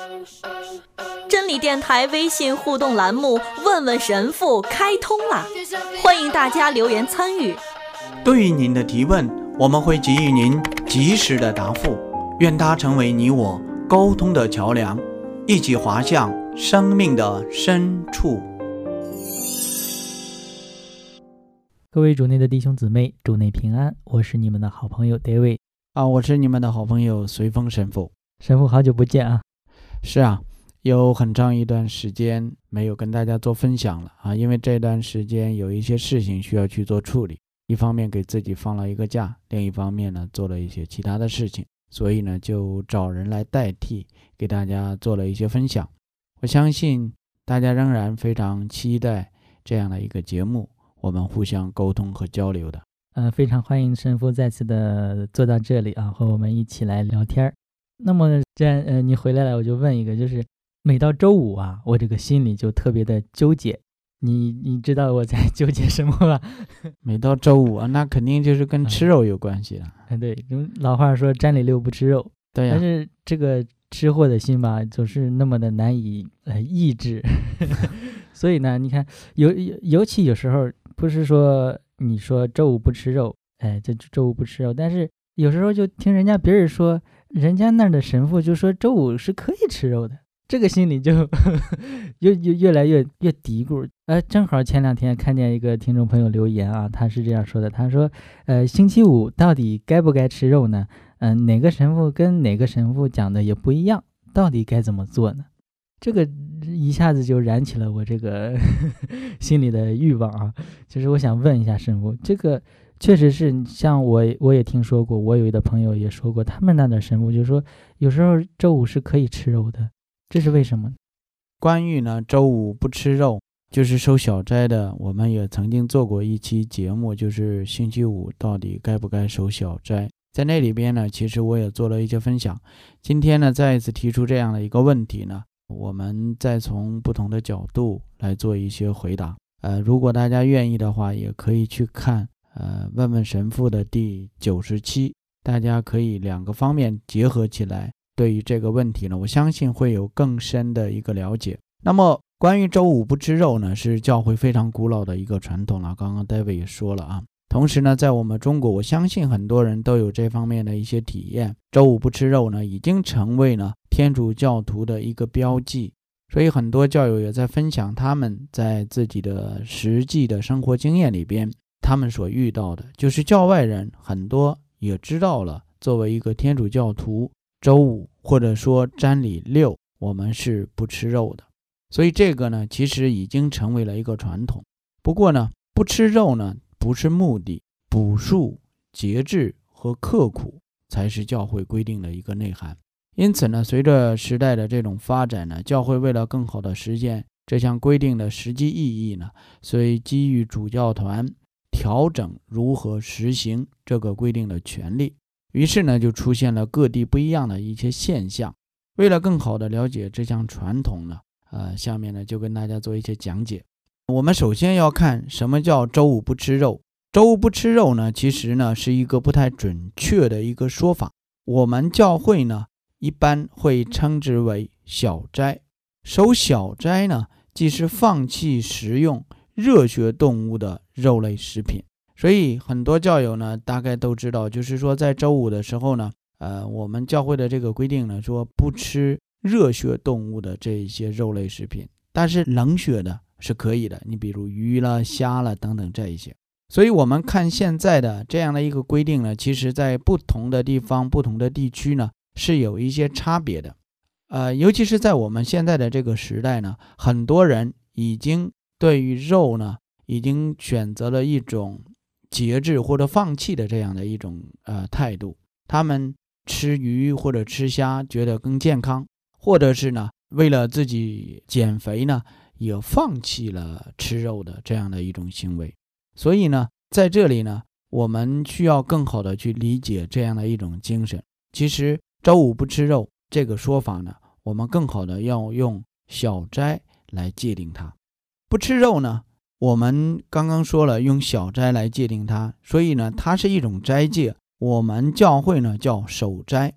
真理电台微信互动栏目问问神父开通了，欢迎大家留言参与。 对于您的提问，我们会给予您及时的答复，愿它成为你我沟通的桥梁，一起滑向生命的深处。 各位主内的弟兄姊妹，主内平安，我是你们的好朋友 David 我是你们的好朋友随风神父。 神父，好久不见啊。 是啊，有很长一段时间没有跟大家做分享了因为这段时间有一些事情需要去做处理，一方面给自己放了一个假，另一方面呢做了一些其他的事情，所以呢就找人来代替给大家做了一些分享。我相信大家仍然非常期待这样的一个节目，我们互相沟通和交流的。 非常欢迎神父再次的坐到这里和我们一起来聊天。那么既然你回来了，我就问一个，就是每到周五我这个心里就特别的纠结。你知道我在纠结什么吧？ 每到周五那肯定就是跟吃肉有关系了。 对，老话说占里六不吃肉。 对呀。 但是这个吃货的心吧，总是那么的难以抑制。所以呢，你看尤其有时候不是说你说周五不吃肉，这周五不吃肉，但是有时候就听人家别人说，人家那儿的神父就说周五是可以吃肉的，这个心里就越来越嘀咕。正好前两天看见一个听众朋友留言他是这样说的，他说星期五到底该不该吃肉呢？哪个神父跟哪个神父讲的也不一样，到底该怎么做呢？这个一下子就燃起了我这个心里的欲望就是我想问一下神父，这个确实是像我也听说过，我有的朋友也说过，他们那的神父就说有时候周五是可以吃肉的，这是为什么？ 关于呢周五不吃肉就是守小斋的，我们也曾经做过一期节目，就是星期五到底该不该守小斋，在那里边呢其实我也做了一些分享。今天呢再一次提出这样的一个问题呢，我们再从不同的角度来做一些回答。如果大家愿意的话，也可以去看问问神父的第90期，大家可以两个方面结合起来，对于这个问题呢，我相信会有更深的一个了解。那么关于周五不吃肉呢，是教会非常古老的一个传统了，刚刚 David 也说了同时呢，在我们中国，我相信很多人都有这方面的一些体验。周五不吃肉呢，已经成为了天主教徒的一个标记，所以很多教友也在分享他们在自己的实际的生活经验里边，他们所遇到的，就是教外人很多也知道了，作为一个天主教徒，周五或者说占礼六，我们是不吃肉的。所以这个呢，其实已经成为了一个传统。不过呢，不吃肉呢，不是目的，朴素、节制和刻苦才是教会规定的一个内涵。因此呢，随着时代的这种发展呢，教会为了更好的实现这项规定的实际意义呢，所以给予主教团调整如何实行这个规定的权利。于是呢，就出现了各地不一样的一些现象。为了更好的了解这项传统呢，下面呢就跟大家做一些讲解。我们首先要看什么叫周五不吃肉。周五不吃肉呢，其实呢是一个不太准确的一个说法。我们教会呢一般会称之为小斋。守小斋呢，即是放弃食用热血动物的肉类食品。所以很多教友呢大概都知道，就是说在周五的时候呢，我们教会的这个规定呢，说不吃热血动物的这一些肉类食品，但是冷血的是可以的，你比如鱼了、虾了等等这一些。所以我们看现在的这样的一个规定呢，其实在不同的地方、不同的地区呢是有一些差别的。尤其是在我们现在的这个时代呢，很多人已经对于肉呢，已经选择了一种节制或者放弃的这样的一种态度。他们吃鱼或者吃虾觉得更健康，或者是呢为了自己减肥呢，也放弃了吃肉的这样的一种行为。所以呢，在这里呢，我们需要更好的去理解这样的一种精神。其实周五不吃肉这个说法呢，我们更好的要用小斋来界定它。不吃肉呢，我们刚刚说了用小斋来界定它，所以呢它是一种斋戒，我们教会呢叫守斋。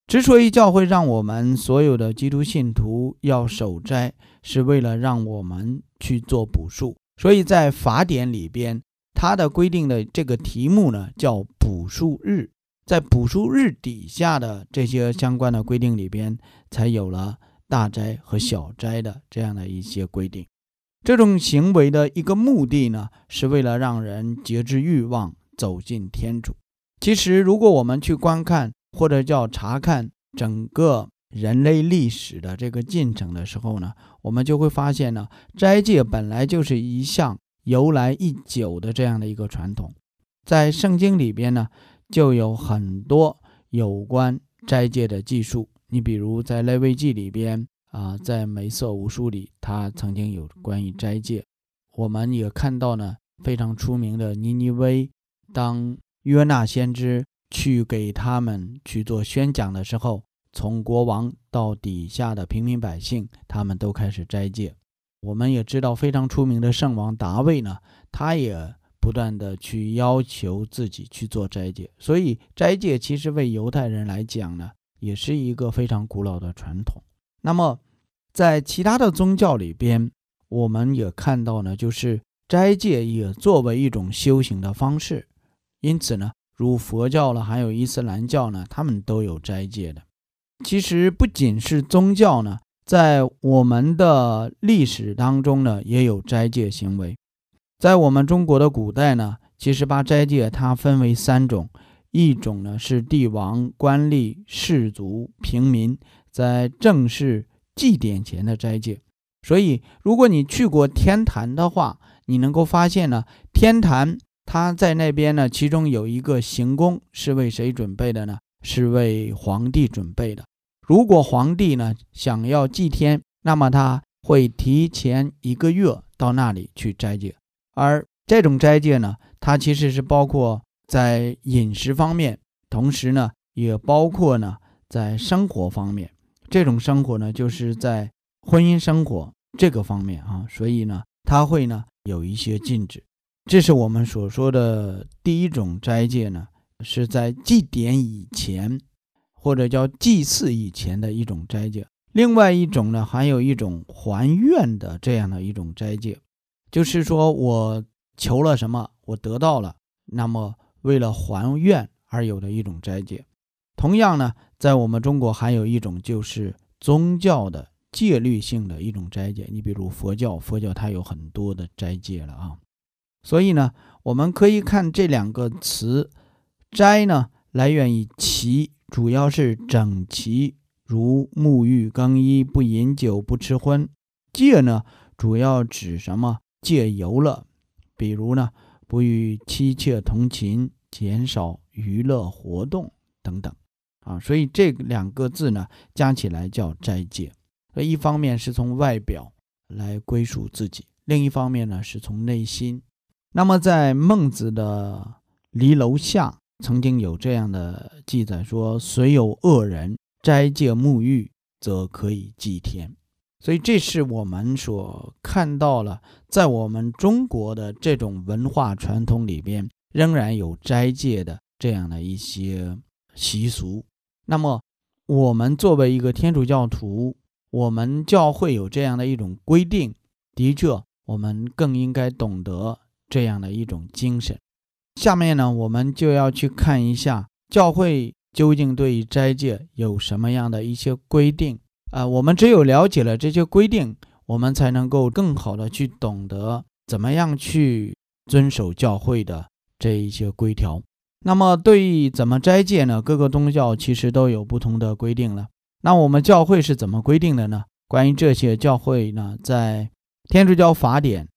之所以教会让我们所有的基督信徒要守斋，是为了让我们去做补赎。所以在法典里边，它的规定的这个题目呢叫补赎日。在补赎日底下的这些相关的规定里边，才有了大斋和小斋的这样的一些规定。这种行为的一个目的呢，是为了让人节制欲望，走进天主。其实如果我们去观看或者叫查看整个人类历史的这个进程的时候呢，我们就会发现呢，斋戒本来就是一项由来已久的这样的一个传统。在圣经里边呢，就有很多有关斋戒的记述。你比如在利未记里边在梅瑟五书里，他曾经有关于斋戒。我们也看到呢，非常出名的尼尼微，当约纳先知去给他们去做宣讲的时候，从国王到底下的平民百姓，他们都开始斋戒。我们也知道非常出名的圣王大卫呢，他也不断的去要求自己去做斋戒。所以斋戒其实为犹太人来讲呢，也是一个非常古老的传统。那么在其他的宗教里边，我们也看到呢，就是斋戒也作为一种修行的方式。因此呢，如佛教了还有伊斯兰教呢，他们都有斋戒的。其实不仅是宗教呢，在我们的历史当中呢，也有斋戒行为。在我们中国的古代呢，其实把斋戒它分为3种。一种呢是帝王、官吏、士族、平民在正式祭典前的斋戒。所以如果你去过天坛的话，你能够发现呢，天坛它在那边呢，其中有一个行宫是为谁准备的呢？是为皇帝准备的。如果皇帝呢想要祭天，那么他会提前1个月到那里去斋戒。而这种斋戒呢，它其实是包括在饮食方面，同时呢也包括呢在生活方面。这种生活呢就是在婚姻生活这个方面所以呢它会呢有一些禁止。这是我们所说的第一种斋戒呢，是在祭典以前或者叫祭祀以前的一种斋戒。另外一种呢，还有一种还愿的这样的一种斋戒，就是说我求了什么我得到了，那么为了还愿而有的一种斋戒。同样呢，在我们中国还有一种就是宗教的戒律性的一种斋戒。你比如佛教它有很多的斋戒了所以呢，我们可以看这2个词，斋呢来源于齐，主要是整齐，如沐浴、更衣、不饮酒、不吃荤。戒呢主要指什么？戒游乐，比如呢不与妻妾同寝，减少娱乐活动等等所以这2个字呢加起来叫斋戒。一方面是从外表来归属自己，另一方面呢是从内心。那么在孟子的离楼下曾经有这样的记载说，虽有恶人斋戒沐浴，则可以祭天。所以这是我们所看到了，在我们中国的这种文化传统里边，仍然有斋戒的这样的一些习俗。那么我们作为一个天主教徒，我们教会有这样的一种规定，的确我们更应该懂得这样的一种精神。下面呢，我们就要去看一下教会究竟对于斋戒有什么样的一些规定我们只有了解了这些规定，我们才能够更好的去懂得怎么样去遵守教会的这一些规条。那么对于怎么斋戒呢，各个宗教其实都有不同的规定了。那我们教会是怎么规定的呢？关于这些，教会呢在天主教法典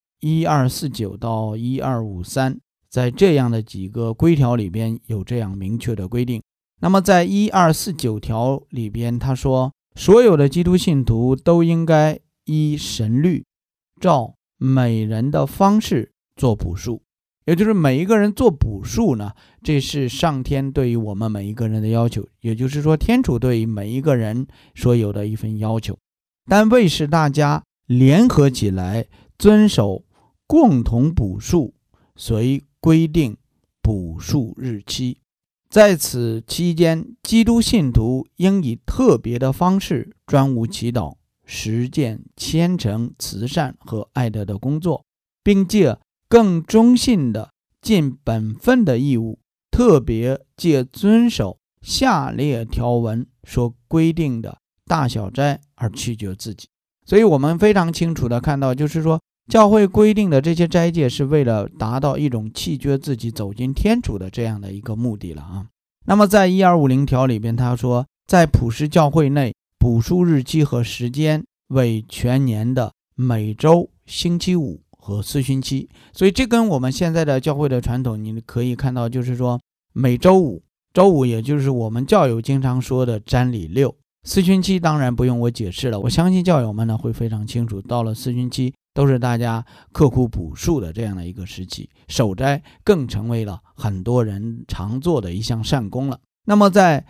1249到1253，在这样的几个规条里边有这样明确的规定。那么在1249条里边，他说所有的基督信徒都应该依神律，照每人的方式做补赎。也就是每一个人做补赎呢，这是上天对于我们每一个人的要求，也就是说天主对于每一个人所有的一份要求。但为使大家联合起来遵守共同补赎，所以规定补赎日期。 在此期间，基督信徒应以特别的方式专务祈祷，实践虔诚、慈善和爱德的工作，并借更忠信的尽本分的义务，特别借遵守下列条文所规定的大小斋而取决自己。所以我们非常清楚的看到，就是说教会规定的这些斋戒是为了达到一种弃绝自己走进天主的这样的一个目的了啊。那么在1250条里边，他说在普世教会内补述日期和时间为全年的每周、星期五和四旬期。所以这跟我们现在的教会的传统你可以看到，就是说每周五，周五也就是我们教友经常说的瞻礼六。四旬期当然不用我解释了，我相信教友们呢会非常清楚，到了四旬期都是大家刻苦补述的这样的一个时期，守斋更成为了很多人常做的一项善功了。那么在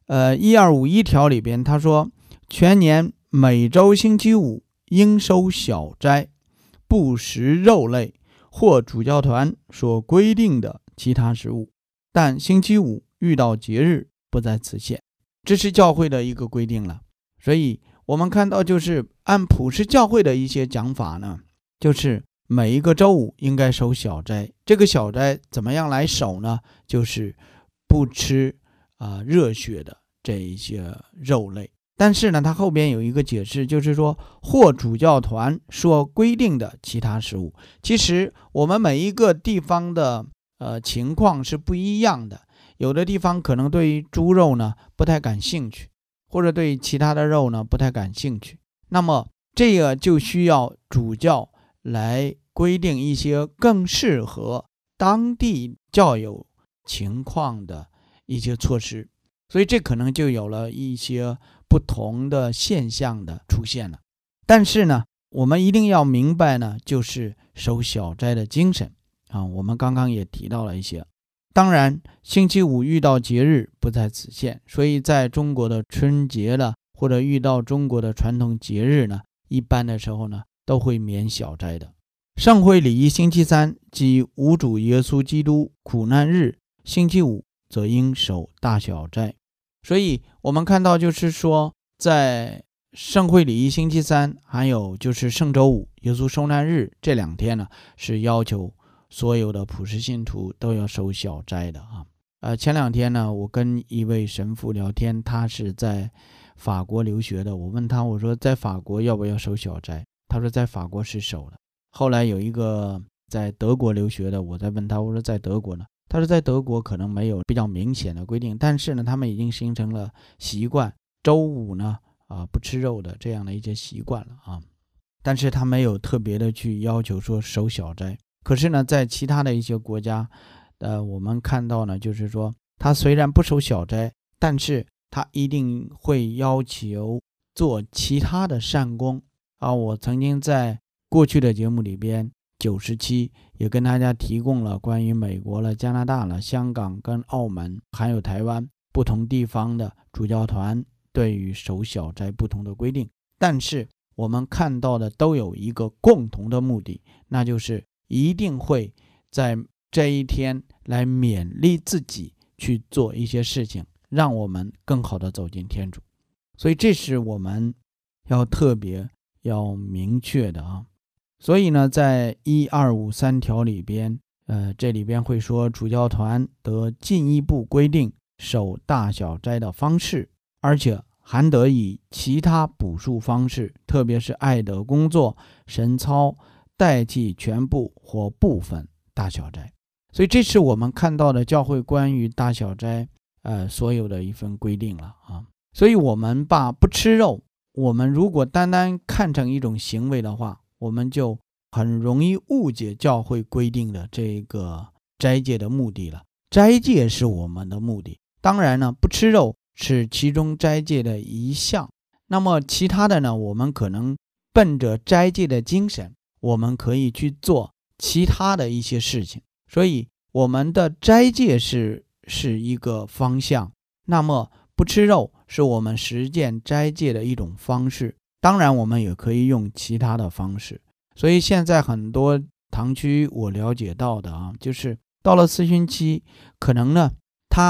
1251条里边，他说全年每周星期五应收小斋，不食肉类或主教团所规定的其他食物，但星期五遇到节日不在此限。这是教会的一个规定了。所以我们看到，就是按普世教会的一些讲法呢，就是每一个周五应该守小斋。这个小斋怎么样来守呢？就是不吃热血的这一些肉类。但是呢，它后边有一个解释，就是说或主教团所规定的其他食物。其实我们每一个地方的情况是不一样的，有的地方可能对于猪肉呢不太感兴趣，或者对其他的肉呢不太感兴趣，那么这个就需要主教来规定一些更适合当地教友情况的一些措施。所以这可能就有了一些不同的现象的出现了。但是呢，我们一定要明白呢，就是守小斋的精神我们刚刚也提到了一些。当然星期五遇到节日不在此限，所以在中国的春节了，或者遇到中国的传统节日呢，一般的时候呢都会免小斋的。圣会礼仪星期三即无主耶稣基督苦难日星期五则应守大小斋。所以我们看到，就是说在圣会礼仪星期三还有就是圣周五耶稣受难日这2天呢，是要求所有的普世信徒都要守小斋的前2天呢，我跟一位神父聊天，他是在法国留学的，我问他，我说在法国要不要守小斋？他说在法国是守的。后来有一个在德国留学的，我再问他，我说在德国呢？他说在德国可能没有比较明显的规定，但是呢他们已经形成了习惯，周五呢不吃肉的这样的一些习惯了但是他没有特别的去要求说守小斋。可是呢在其他的一些国家我们看到呢，就是说他虽然不守小斋，但是他一定会要求做其他的善功我曾经在过去的节目里边90期也跟大家提供了关于美国了、加拿大了、香港跟澳门还有台湾不同地方的主教团对于守小斋不同的规定，但是我们看到的都有一个共同的目的，那就是一定会在这一天来勉励自己去做一些事情，让我们更好的走进天主。所以这是我们要特别要明确的所以呢在1253条里边这里边会说主教团得进一步规定守大小斋的方式，而且还得以其他补述方式，特别是爱德工作、神操代替全部或部分大小斋。所以这是我们看到的教会关于大小斋所有的一份规定了所以我们把不吃肉，我们如果单单看成一种行为的话，我们就很容易误解教会规定的这个斋戒的目的了。斋戒是我们的目的，当然呢不吃肉是其中斋戒的一项，那么其他的呢，我们可能奔着斋戒的精神，我们可以去做其他的一些事情。所以我们的斋戒是一个方向，那么不吃肉是我们实践斋戒的一种方式，当然我们也可以用其他的方式。所以现在很多堂区我了解到的就是到了四旬期，可能呢他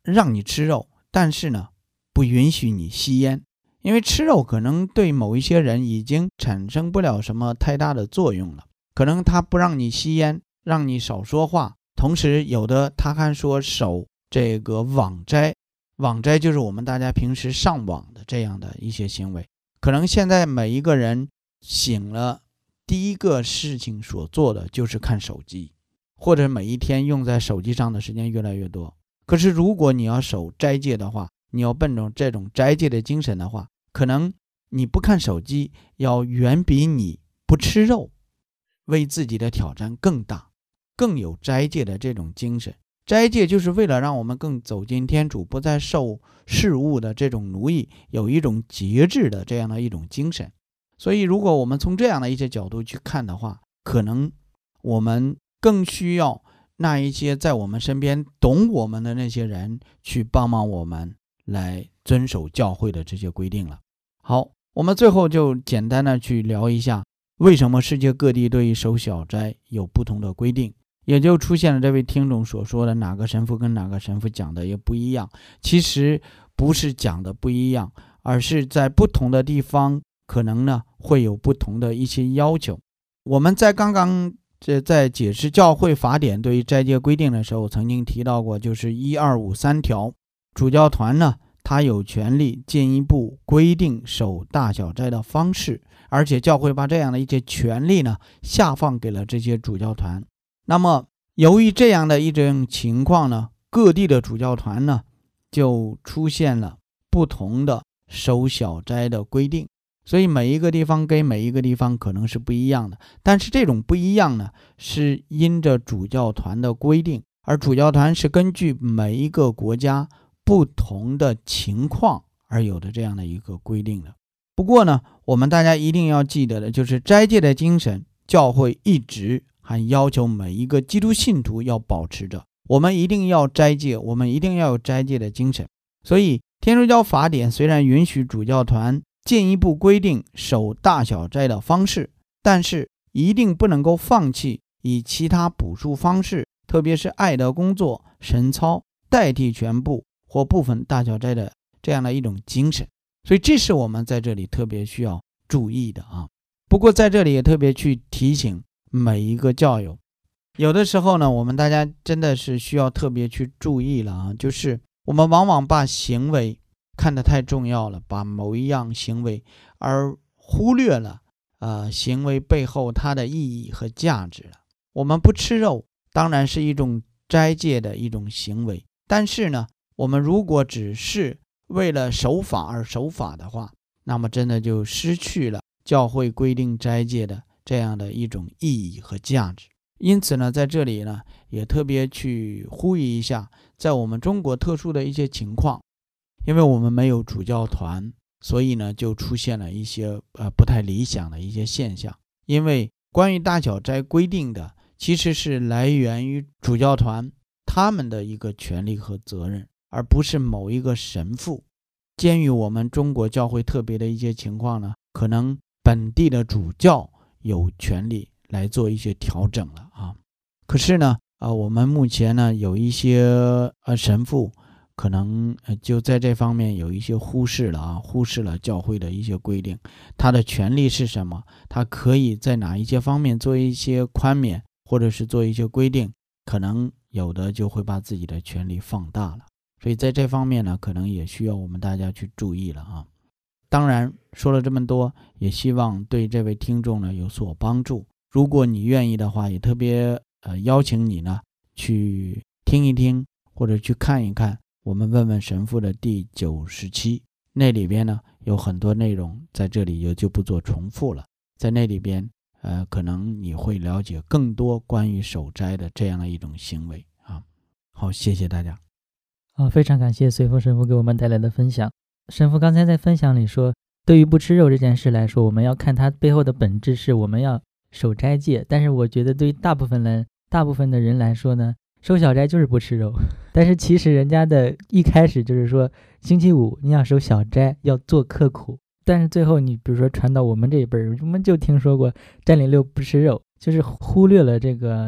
让你吃肉，但是呢不允许你吸烟，因为吃肉可能对某一些人已经产生不了什么太大的作用了，可能他不让你吸烟，让你少说话，同时有的他还说守这个网斋，网斋就是我们大家平时上网的这样的一些行为。可能现在每一个人醒了，第一个事情所做的就是看手机，或者每一天用在手机上的时间越来越多。可是如果你要守斋戒的话，你要奔着这种斋戒的精神的话，可能你不看手机要远比你不吃肉为自己的挑战更大，更有斋戒的这种精神。斋戒就是为了让我们更走进天主，不再受事物的这种奴役，有一种节制的这样的一种精神。所以如果我们从这样的一些角度去看的话，可能我们更需要那一些在我们身边懂我们的那些人去帮忙我们来遵守教会的这些规定了。好，我们最后就简单的去聊一下为什么世界各地对于守小斋有不同的规定，也就出现了这位听众所说的哪个神父跟哪个神父讲的也不一样。其实不是讲的不一样，而是在不同的地方可能呢会有不同的一些要求。我们在刚刚在解释教会法典对于斋戒规定的时候曾经提到过，就是1253条，主教团呢他有权利进一步规定守大小斋的方式，而且教会把这样的一些权利呢下放给了这些主教团。那么由于这样的一种情况呢，各地的主教团呢就出现了不同的守小斋的规定，所以每一个地方跟每一个地方可能是不一样的。但是这种不一样呢是因着主教团的规定，而主教团是根据每一个国家不同的情况而有的这样的一个规定的。不过呢，我们大家一定要记得的就是斋戒的精神，教会一直还要求每一个基督信徒要保持着，我们一定要斋戒，我们一定要有斋戒的精神。所以天主教法典虽然允许主教团进一步规定守大小斋的方式，但是一定不能够放弃以其他补助方式，特别是爱的工作、神操代替全部或部分大小斋的这样的一种精神。所以这是我们在这里特别需要注意的啊。不过在这里也特别去提醒每一个教友，有的时候呢我们大家真的是需要特别去注意了啊，就是我们往往把行为看得太重要了，把某一样行为而忽略了行为背后它的意义和价值了。我们不吃肉当然是一种斋戒的一种行为，但是呢我们如果只是为了守法而守法的话，那么真的就失去了教会规定斋戒的这样的一种意义和价值。因此呢，在这里呢也特别去呼吁一下，在我们中国特殊的一些情况，因为我们没有主教团，所以呢就出现了一些不太理想的一些现象。因为关于大小斋规定的其实是来源于主教团他们的一个权利和责任，而不是某一个神父。鉴于我们中国教会特别的一些情况呢，可能本地的主教有权利来做一些调整了啊。可是呢我们目前呢有一些神父可能就在这方面有一些忽视了教会的一些规定，他的权利是什么，他可以在哪一些方面做一些宽免，或者是做一些规定，可能有的就会把自己的权利放大了。所以在这方面呢可能也需要我们大家去注意了啊。当然说了这么多，也希望对这位听众呢有所帮助。如果你愿意的话，也特别邀请你呢去听一听，或者去看一看我们问问神父的第97，那里边呢有很多内容，在这里也就不做重复了。在那里边可能你会了解更多关于守斋的这样的一种行为啊。好，谢谢大家。 非常感谢随佛神父给我们带来的分享。神父刚才在分享里说，对于不吃肉这件事来说，我们要看它背后的本质是我们要守斋戒。但是我觉得对于大部分的人来说呢，守小斋就是不吃肉。但是其实人家的一开始就是说星期五你要守小斋，要做刻苦。但是最后你比如说传到我们这一辈，我们就听说过占领6不吃肉，就是忽略了这个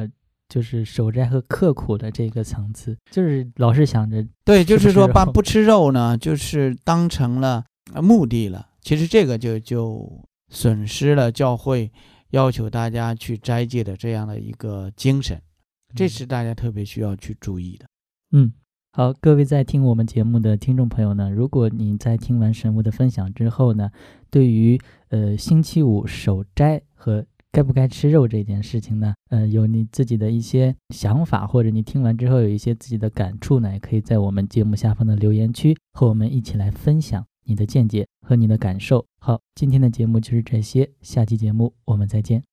就是守斋和刻苦的这个层次，就是老是想着对，就是说把不不吃肉呢，就是当成了目的了。其实这个就损失了教会要求大家去斋戒的这样的一个精神，这是大家特别需要去注意的。 好，各位在听我们节目的听众朋友呢，如果你在听完神父的分享之后呢，对于星期五守斋和该不该吃肉这件事情呢，有你自己的一些想法，或者你听完之后有一些自己的感触呢，也可以在我们节目下方的留言区和我们一起来分享你的见解和你的感受。好，今天的节目就是这些，下期节目我们再见。